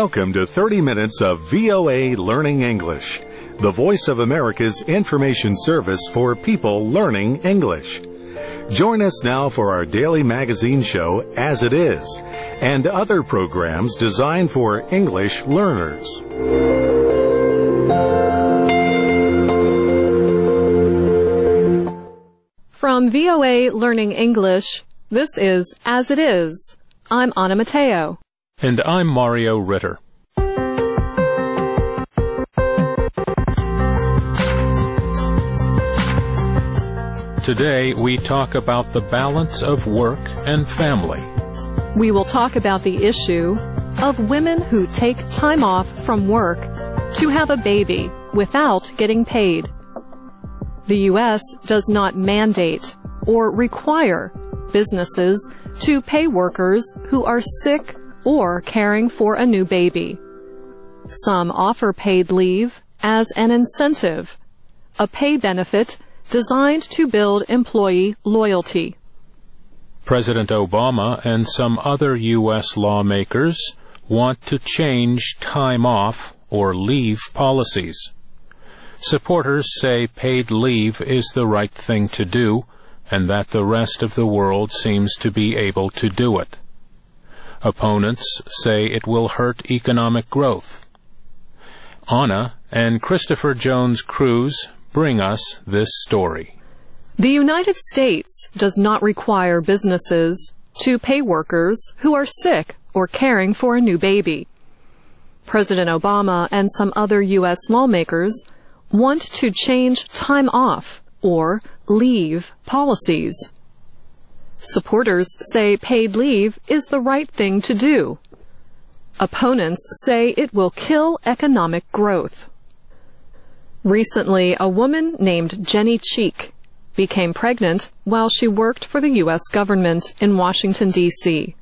Welcome to 30 minutes of VOA Learning English, the voice of America's information service for people learning English. Join us now for our daily magazine show, As It Is, and other programs designed for English learners. From VOA Learning English, this is As It Is. I'm Anna Mateo. And I'm Mario Ritter. Today we talk about the balance of work and family. We will talk about the issue of women who take time off from work to have a baby without getting paid. The U.S. does not mandate or require businesses to pay workers who are sick or caring for a new baby. Some offer paid leave as an incentive, a pay benefit designed to build employee loyalty. President Obama and some other U.S. lawmakers want to change time off or leave policies. Supporters say paid leave is the right thing to do, and that the rest of the world seems to be able to do it. Opponents say it will hurt economic growth. Anna and Christopher Jones-Cruz bring us this story. The United States does not require businesses to pay workers who are sick or caring for a new baby. President Obama and some other U.S. lawmakers want to change time off or leave policies. Supporters say paid leave is the right thing to do. Opponents say it will kill economic growth. Recently, a woman named Jenny Cheek became pregnant while she worked for the U.S. government in Washington, D.C.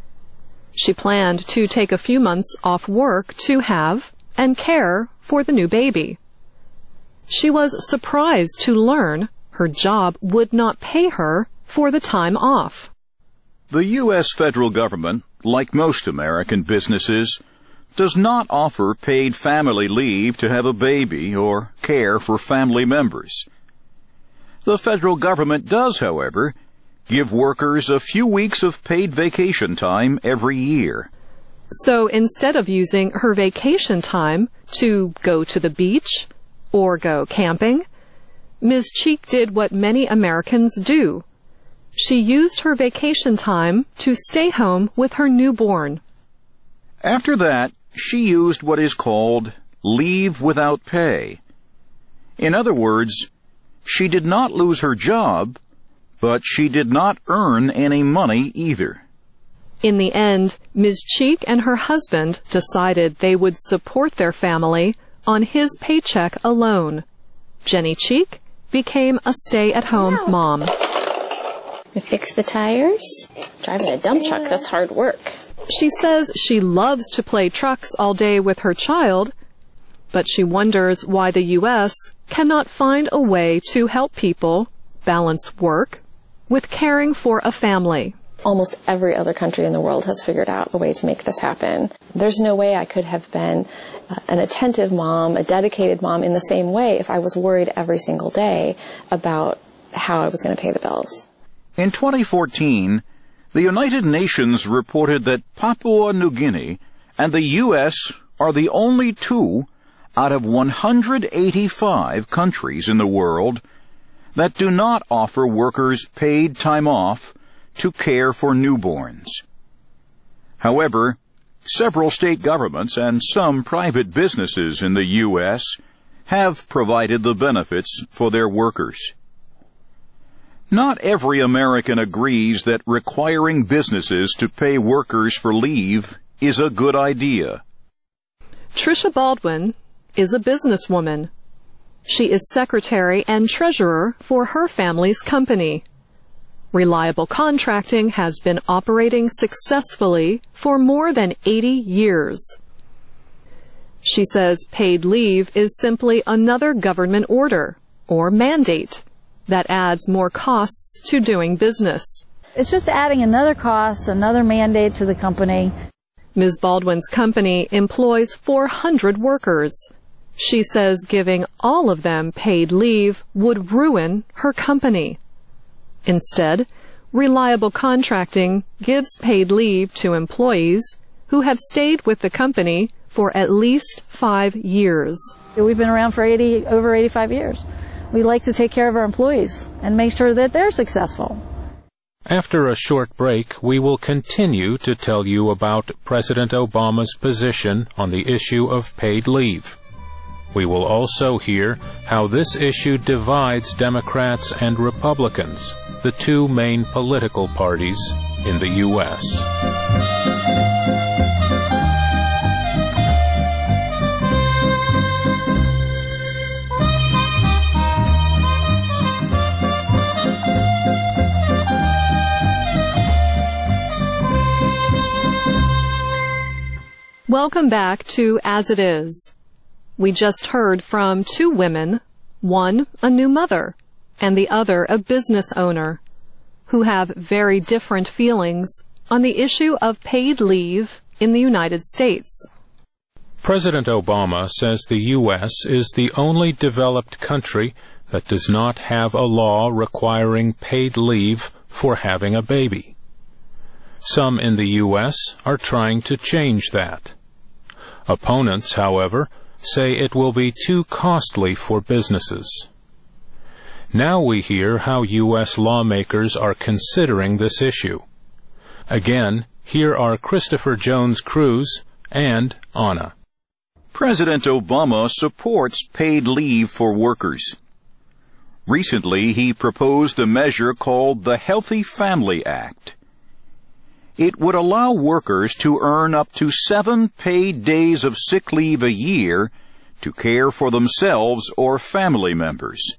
She planned to take a few months off work to have and care for the new baby. She was surprised to learn her job would not pay her for the time off. The U.S. federal government, like most American businesses, does not offer paid family leave to have a baby or care for family members. The federal government does, however, give workers a few weeks of paid vacation time every year. So instead of using her vacation time to go to the beach or go camping, Ms. Cheek did what many Americans do. She used her vacation time to stay home with her newborn. After that, she used what is called leave without pay. In other words, she did not lose her job, but she did not earn any money either. In the end, Ms. Cheek and her husband decided they would support their family on his paycheck alone. Jenny Cheek became a stay-at-home mom. I fix the tires. Driving a dump truck, that's hard work. She says she loves to play trucks all day with her child, but she wonders why the U.S. cannot find a way to help people balance work with caring for a family. Almost every other country in the world has figured out a way to make this happen. There's no way I could have been an attentive mom, a dedicated mom in the same way if I was worried every single day about how I was going to pay the bills. In 2014, the United Nations reported that Papua New Guinea and the U.S. are the only two out of 185 countries in the world that do not offer workers paid time off to care for newborns. However, several state governments and some private businesses in the U.S. have provided the benefits for their workers. Not every American agrees that requiring businesses to pay workers for leave is a good idea. Tricia Baldwin is a businesswoman. She is secretary and treasurer for her family's company. Reliable Contracting has been operating successfully for more than 80 years. She says paid leave is simply another government order or mandate that adds more costs to doing business. It's just adding another cost, another mandate to the company. Ms. Baldwin's company employs 400 workers. She says giving all of them paid leave would ruin her company. Instead, Reliable Contracting gives paid leave to employees who have stayed with the company for at least 5 years. We've been around for over 85 years. We like to take care of our employees and make sure that they're successful. After a short break, we will continue to tell you about President Obama's position on the issue of paid leave. We will also hear how this issue divides Democrats and Republicans, the two main political parties in the U.S. Welcome back to As It Is. We just heard from two women, one a new mother, and the other a business owner, who have very different feelings on the issue of paid leave in the United States. President Obama says the U.S. is the only developed country that does not have a law requiring paid leave for having a baby. Some in the U.S. are trying to change that. Opponents, however, say it will be too costly for businesses. Now we hear how U.S. lawmakers are considering this issue. Again, here are Christopher Jones Cruz and Anna. President Obama supports paid leave for workers. Recently, he proposed a measure called the Healthy Family Act. It would allow workers to earn up to 7 paid days of sick leave a year to care for themselves or family members.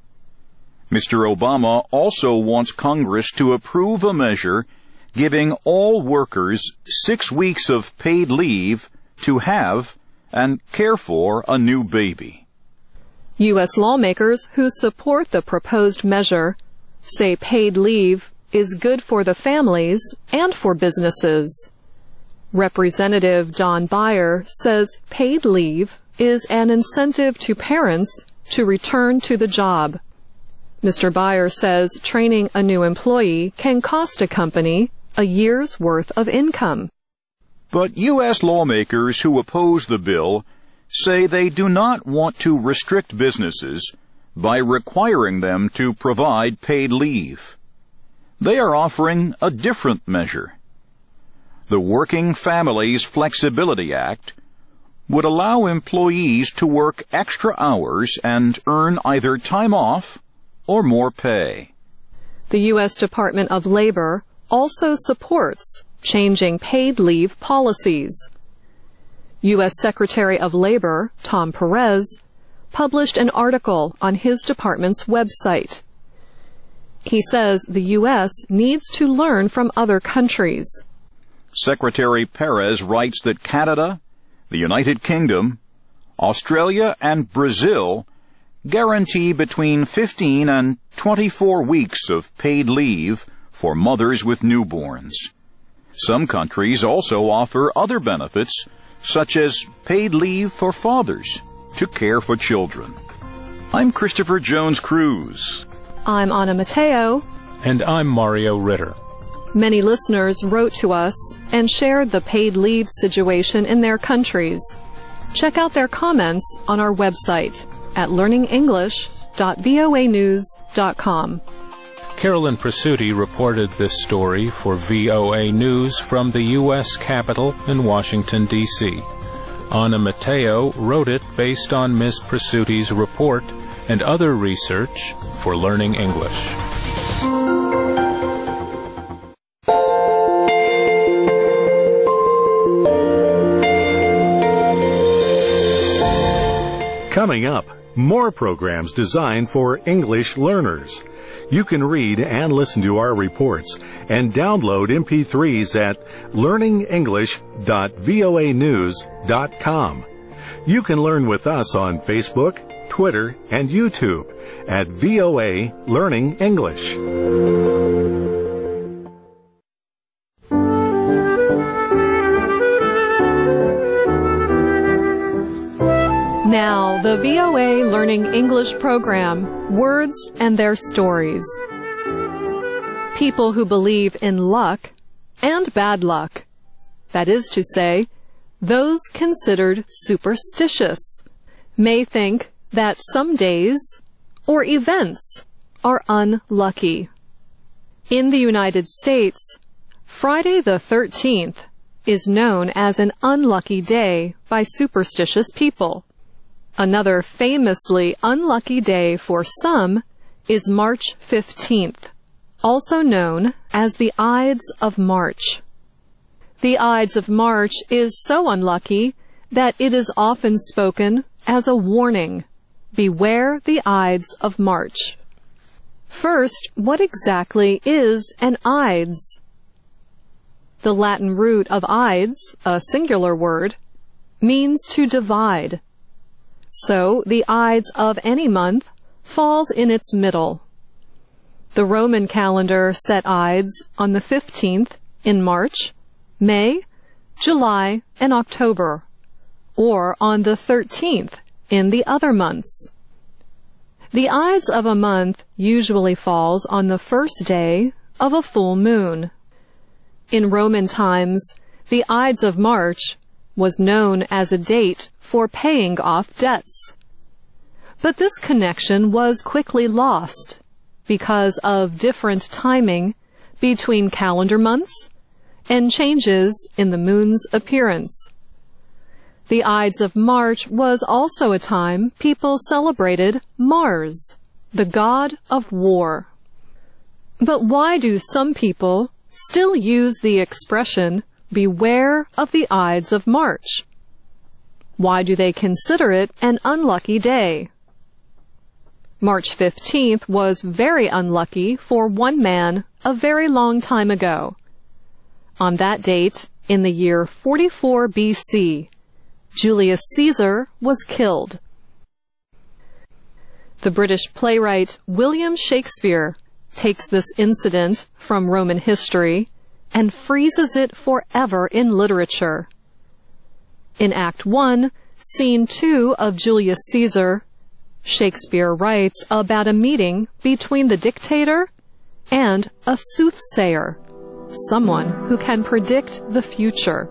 Mr. Obama also wants Congress to approve a measure giving all workers 6 weeks of paid leave to have and care for a new baby. U.S. lawmakers who support the proposed measure say paid leave is good for the families and for businesses. Representative Don Beyer says paid leave is an incentive to parents to return to the job. Mr. Beyer says training a new employee can cost a company a year's worth of income. But U.S. lawmakers who oppose the bill say they do not want to restrict businesses by requiring them to provide paid leave. They are offering a different measure. The Working Families Flexibility Act would allow employees to work extra hours and earn either time off or more pay. The U.S. Department of Labor also supports changing paid leave policies. U.S. Secretary of Labor Tom Perez published an article on his department's website. He says the U.S. needs to learn from other countries. Secretary Perez writes that Canada, the United Kingdom, Australia, and Brazil guarantee between 15 and 24 weeks of paid leave for mothers with newborns. Some countries also offer other benefits, such as paid leave for fathers to care for children. I'm Christopher Jones Cruz. I'm Anna Mateo. And I'm Mario Ritter. Many listeners wrote to us and shared the paid leave situation in their countries. Check out their comments on our website at learningenglish.voanews.com. Carolyn Presutti reported this story for VOA News from the U.S. Capitol in Washington, D.C. Anna Mateo wrote it based on Ms. Presutti's report and other research for Learning English. Coming up, more programs designed for English learners. You can read and listen to our reports and download MP3s at learningenglish.voanews.com. You can learn with us on Facebook, Twitter, and YouTube at VOA Learning English. the VOA Learning English program, Words and Their Stories. People who believe in luck and bad luck, that is to say, those considered superstitious, may think that some days or events are unlucky. In the United States, Friday the 13th is known as an unlucky day by superstitious people. Another famously unlucky day for some is March 15th, also known as the Ides of March. The Ides of March is so unlucky that it is often spoken as a warning. Beware the Ides of March. First, what exactly is an Ides? The Latin root of Ides, a singular word, means to divide. So, the Ides of any month falls in its middle. The Roman calendar set Ides on the 15th in March, May, July, and October, or on the 13th in the other months. The Ides of a month usually falls on the first day of a full moon. In Roman times, the Ides of March was known as a date for paying off debts. But this connection was quickly lost because of different timing between calendar months and changes in the moon's appearance. The Ides of March was also a time people celebrated Mars, the god of war. But why do some people still use the expression, beware of the Ides of March? Why do they consider it an unlucky day? March 15th was very unlucky for one man a very long time ago. On that date, in the year 44 BC, Julius Caesar was killed. The British playwright William Shakespeare takes this incident from Roman history and freezes it forever in literature. In Act 1, Scene 2 of Julius Caesar, Shakespeare writes about a meeting between the dictator and a soothsayer, someone who can predict the future.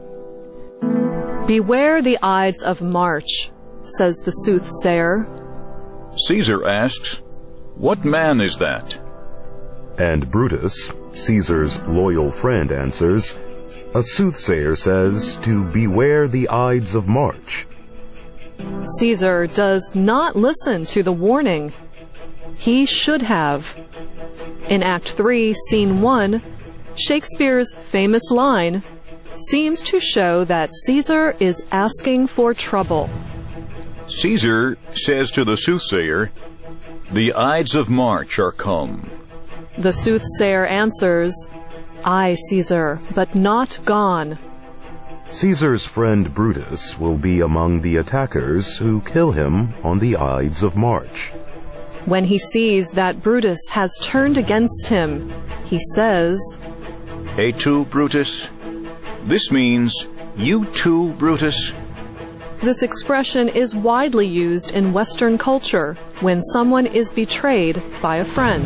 Beware the Ides of March, says the soothsayer. Caesar asks, "What man is that?" And Brutus, Caesar's loyal friend, answers, "A soothsayer says to beware the Ides of March." Caesar does not listen to the warning. He should have. In Act 3, Scene 1, Shakespeare's famous line seems to show that Caesar is asking for trouble. Caesar says to the soothsayer, "The Ides of March are come." The soothsayer answers, "Aye, Caesar, but not gone." Caesar's friend Brutus will be among the attackers who kill him on the Ides of March. When he sees that Brutus has turned against him, he says, "Et tu, Brutus?" This means, "You too, Brutus?" This expression is widely used in Western culture when someone is betrayed by a friend.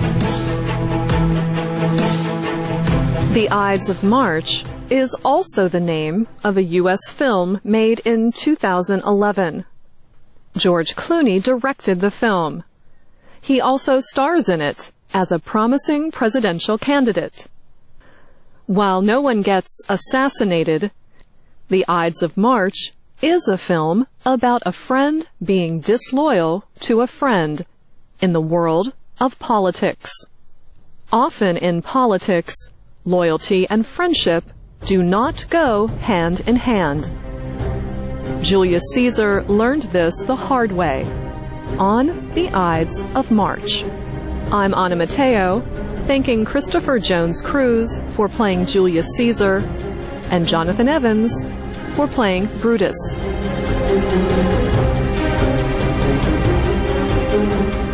The Ides of March is also the name of a U.S. film made in 2011. George Clooney directed the film. He also stars in it as a promising presidential candidate. While no one gets assassinated, The Ides of March is a film about a friend being disloyal to a friend in the world of politics. Often in politics, loyalty and friendship do not go hand in hand. Julius Caesar learned this the hard way on the Ides of March. I'm Anna Mateo, thanking Christopher Jones Cruz for playing Julius Caesar and Jonathan Evans for playing Brutus.